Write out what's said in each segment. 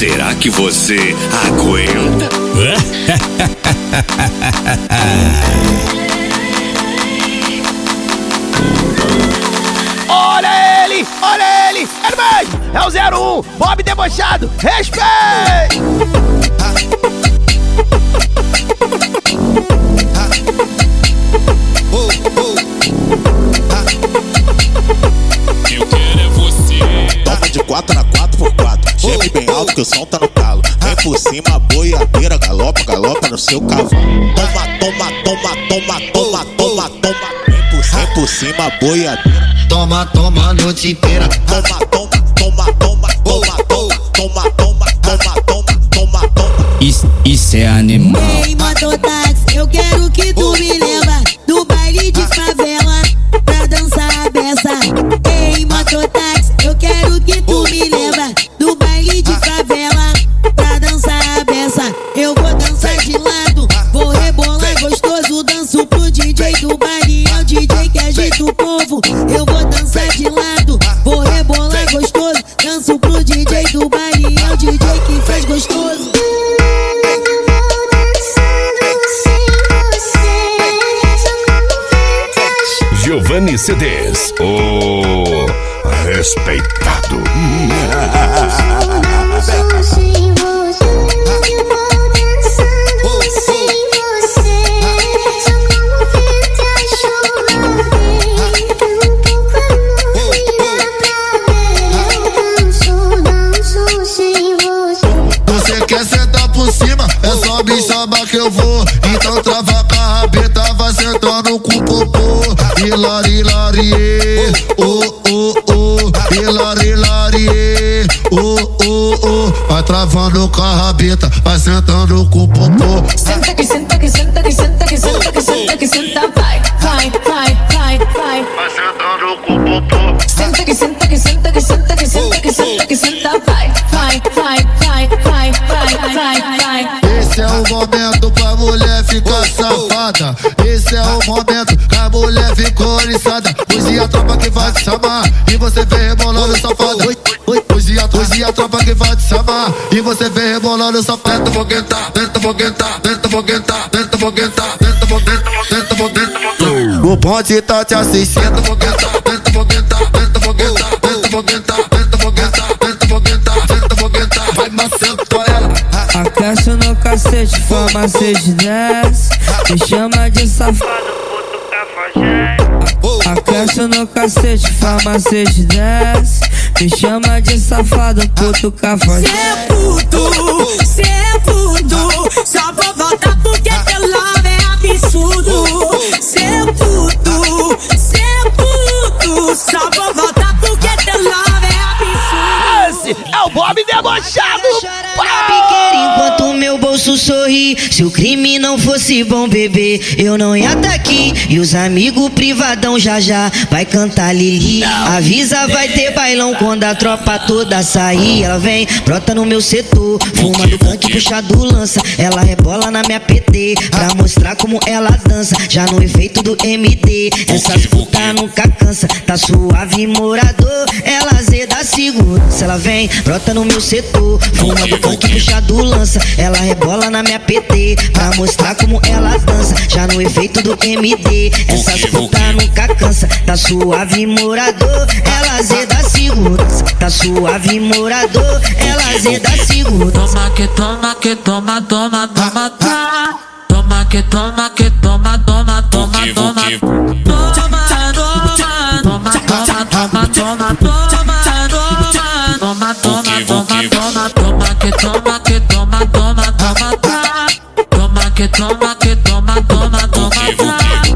Será que você aguenta? Olha ele, é ele mesmo, é o 01, Bob debochado, respeito! Eu quero é você. Toma de 4 na 4x4, geme bem alto que o som tá no talo. Vem por cima, boiadeira, galopa, galopa no seu cavalo. Toma, toma, toma, toma, toma, toma, toma. Vem por cima, boiadeira. Toma, toma, noite inteira. Toma, toma, toma, toma, toma, toma, toma, toma, toma, toma, toma, toma. Isso é animal. Ei, mototáxi, eu quero que tu me leva do baile de favela pra dançar a beça. Ei, mototáxi, eu quero que tu me leva do baile de favela pra dançar a beça. Eu vou dançar de lado, vou rebolar gostoso, danço pro DJ do baile, é o DJ que agita o povo. Eu vou dançar de lado, vou rebolar gostoso, danço pro DJ do baile, é o DJ que faz gostoso. Giovanni CDs, o respeitado. Você quer sentar por cima? É só me chamar que eu vou. Então trava com a rabeta, vai sentando com o popô. Hilari, larie, oh, oh, oh. Hilari, larie, oh, oh, oh. Vai travando com a rabeta, vai sentando com o popô. Senta que senta que senta que senta que senta que senta que senta, vai, vai, vai, vai, vai. Vai sentando com o popô. Senta que senta que senta que senta que senta que senta que senta, vai, vai, vai, vai, vai, vai, vai, vai. Esse é o momento pra mulher ficar safada. Esse é o momento que a mulher ficou oriçada. Hoje a tropa que vai te chamar e você vem rebolando safada. Hoje a tropa que vai te chamar e você vem rebolando safada. Tenta foguentar, tenta foguentar, tenta foguentar, tenta foguentar, tenta foguentar, tenta foguentar. O bonde tá te assistindo. Tenta foguentar, tenta foguentar, tenta foguentar, tenta foguentar, tenta foguentar, tenta foguentar, tenta foguentar. Vai macendo ela. Aquece no cacete, forma 610. Me chama de safado, puto cafajeste. Aquece no cacete, forma 610. Me chama de safado, puto cafajeste. Cê é puto, só vou voltar porque teu love é absurdo. Cê é puto, só vou voltar porque teu love é absurdo. Esse é o Bob debochado. Enquanto meu bolso sorri, se o crime não fosse bom, bebê, eu não ia tá aqui. E os amigos privadão já vai cantar Lili. Avisa, vai ter bailão quando a tropa toda sair. Ela vem, brota no meu setor, fuma do canto e puxa do lança. Ela rebola na minha PT pra mostrar como ela dança. Já no efeito do MD, essas putas nunca cansa. Tá suave, morador, ela zeda segurança. Ela vem, brota no meu setor, fuma do canto e puxa do lança. Ela rebola na minha PT pra mostrar como ela dança. Já no efeito do MD, essas putas nunca cansa. Tá suave, morador, ela zeda segurança. Tá suave, morador, ela zeda segurança. Toma que toma que toma, toma, toma, toma. Toma que toma que toma, toma, toma, toma. Toma, toma, toma, toma, toma, toma, toma. Toma, toma, toma, toma, toma que toma que toma, toma, toma, toma. Toma que toma que toma, toma, toma, toma.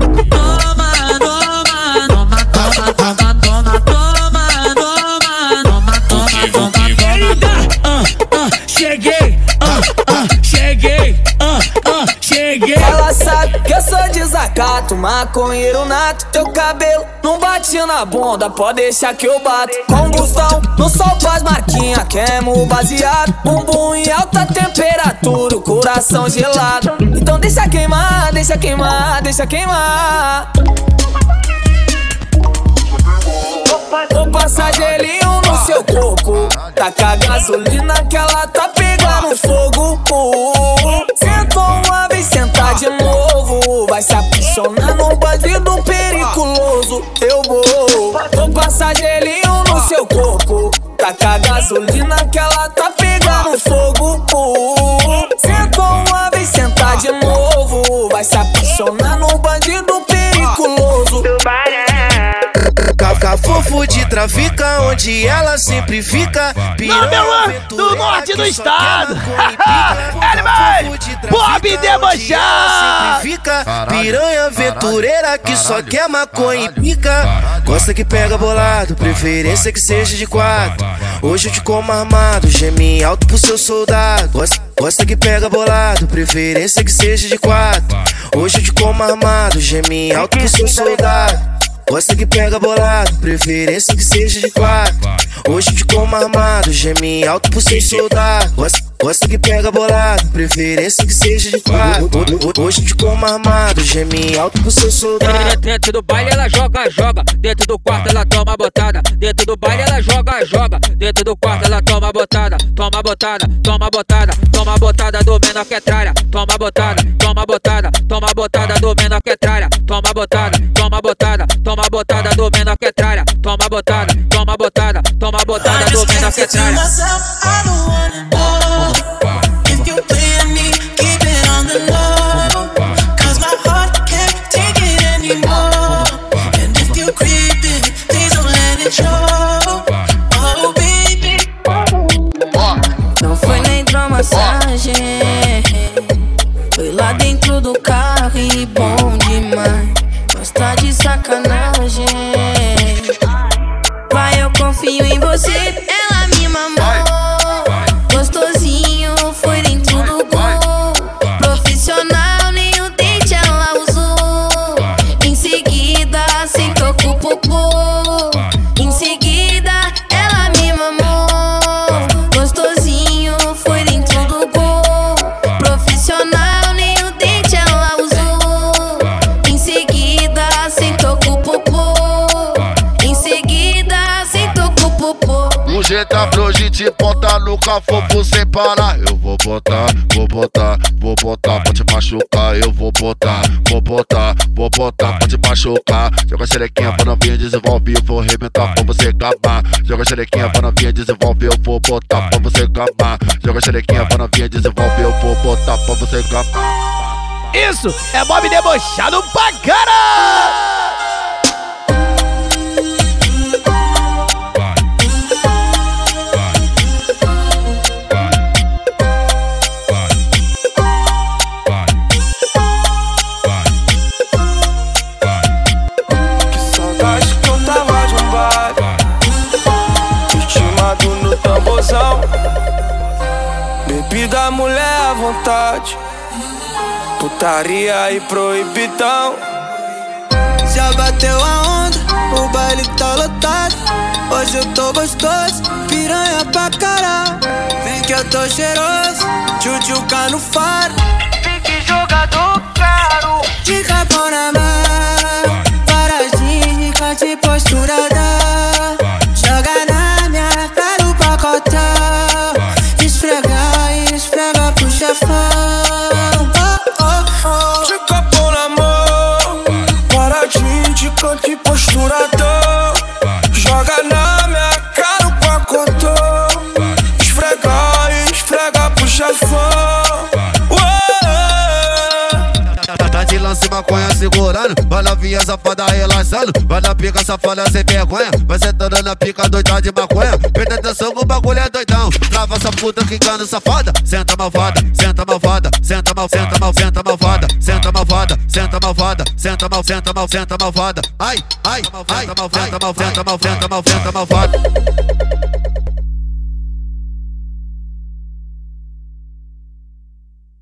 Cheguei. Ela sabe que eu sou desacato, maconheiro nato. Teu cabelo não bate na bunda, pode deixar que eu bato. Combustão, no sol faz marquinha, queimo baseado. Bumbum em alta temperatura, o coração gelado. Então deixa queimar, deixa queimar, deixa queimar. Vou passar gelinho no seu corpo. Taca gasolina que ela tá pegando fogo. Sentou uma vez, senta de novo. Vai se apaixonar num bandido periculoso. Eu vou passar gelinho no seu corpo. Taca gasolina que ela tá pegando fogo. Sentou uma vez, senta de novo. Vai se apaixonar num bandido periculoso. Cafofo de trafica, onde ela sempre fica. Number 1 do norte do estado. Ele mesmo, Bob debochado. Piranha aventureira que só quer maconha e pica. Gosta que pega bolado, preferência que seja de 4. Hoje eu te como armado, geme alto pro seu soldado. Gosta que pega bolado, preferência que seja de 4. Hoje eu te como armado, geme alto pro seu soldado. Gosta que pega bolado, preferência que seja de 4. Hoje eu te como armado, geme alto pro seu soldado. Gosta que pega bolado, preferência que seja de 4. Hoje eu te como armado, geme alto pro seu soldado. Dentro do baile ela joga, joga. Dentro do quarto ela toma botada. Dentro do baile ela joga, joga. Dentro do quarto ela toma botada. Toma botada, toma botada. Toma botada do menor que é tralha. Toma botada, toma botada. Toma botada do menor que é tralha. Toma botada, toma botada. Toma botada do menor que é tralha. Toma botada, toma botada. Toma botada do menor que é tralha. Não foi na hidromassagem, foi lá dentro do carro e bom demais. Mas tá de sacanagem. Vai, eu confio em você. Ela me mamou, gostosinho, foi dentro do gol. Profissional, nem o dente ela usou. Em seguida, sentou com o popô. Em seguida, ela me mamou, gostosinho, foi dentro do gol. Profissional, nem o dente ela usou. Em seguida, sentou com o popô. Em seguida, sentou com o popô. O jeito afrouxe de ponta no cafofo sem parar. Eu vou botar, vou botar, vou botar pra te machucar. Eu vou botar, vou botar, vou botar pra te machucar. Joga a xerequinha pra novinha, desenvolve. Eu vou arrebentar pra você gamar. Joga a xerequinha pra novinha, desenvolve. Eu vou botar pra você gamar. Joga a xerequinha pra novinha, desenvolve. Eu vou botar pra você gamar. Isso é Bob debochado pra caralho. Bebida, mulher à vontade, putaria e proibidão. Já bateu a onda, o baile tá lotado. Hoje eu tô gostoso, piranha pra caralho. Vem que eu tô cheiroso, tchutchuca no faro. Fique jogador caro, de capão na mão, paradinha com de posturada. Joga na minha cara o pacotão. Esfrega pro chefão. De capão na mão, paradinho de canto e posturadão. Joga na minha cara o pacotão. Esfrega pro chefão. Tá de lance maconha segurando, vai novinha safada relaxando. Vai na pica safada sem vergonha, vai sentando na pica doida de maconha. Presta atenção que o bagulho é doidão. Trava essa puta quicando safada. Senta malvada, senta malvada. Senta mal, senta mal, senta malvada. Senta malvada, senta malvada. Senta mal, senta mal, senta malvada. Ai, ai, ai, senta mal, senta mal, senta mal, senta mal, senta malvada.